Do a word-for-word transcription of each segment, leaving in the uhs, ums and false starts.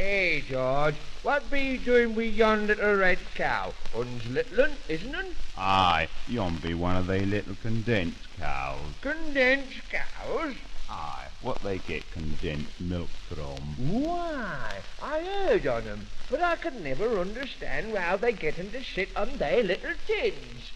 Hey, George, what be you doing with yon little red cow? Un's little un, isn't un? Aye, yon be one of they little condensed cows. Condensed cows? Aye, what they get condensed milk from. Why, I heard on 'em, but I could never understand how they get 'em to sit on their little tins.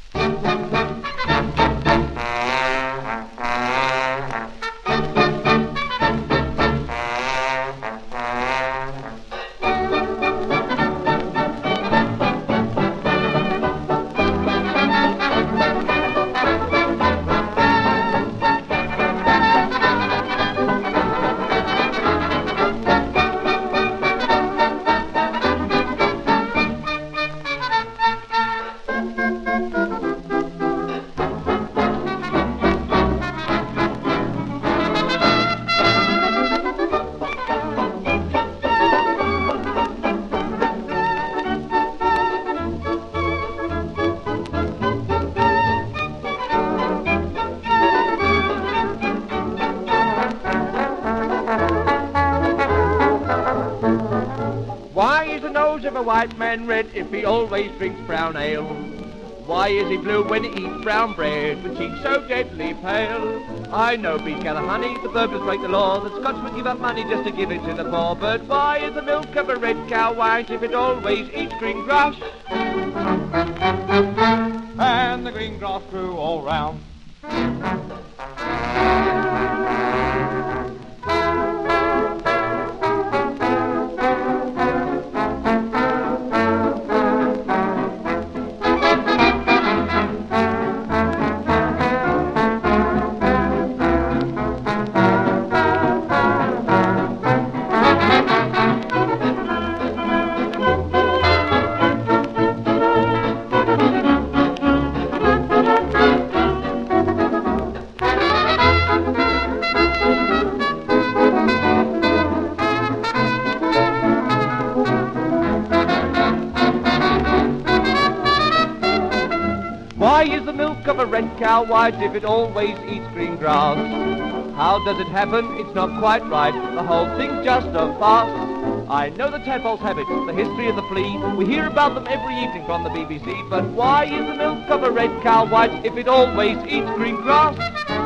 Why is the nose of a white man red if he always drinks brown ale? Why is he blue when he eats brown bread with cheeks so deadly pale? I know bees gather honey, the burglars break the law, the Scotsmen give up money just to give it to the poor. But why is the milk of a red cow white if it always eats green grass? And the green grass grew all round. Why is the milk of a red cow white if it always eats green grass? How does it happen? It's not quite right. The whole thing's just a farce. I know the tadpole's habits, the history of the flea. We hear about them every evening from the B B C. But why is the milk of a red cow white if it always eats green grass?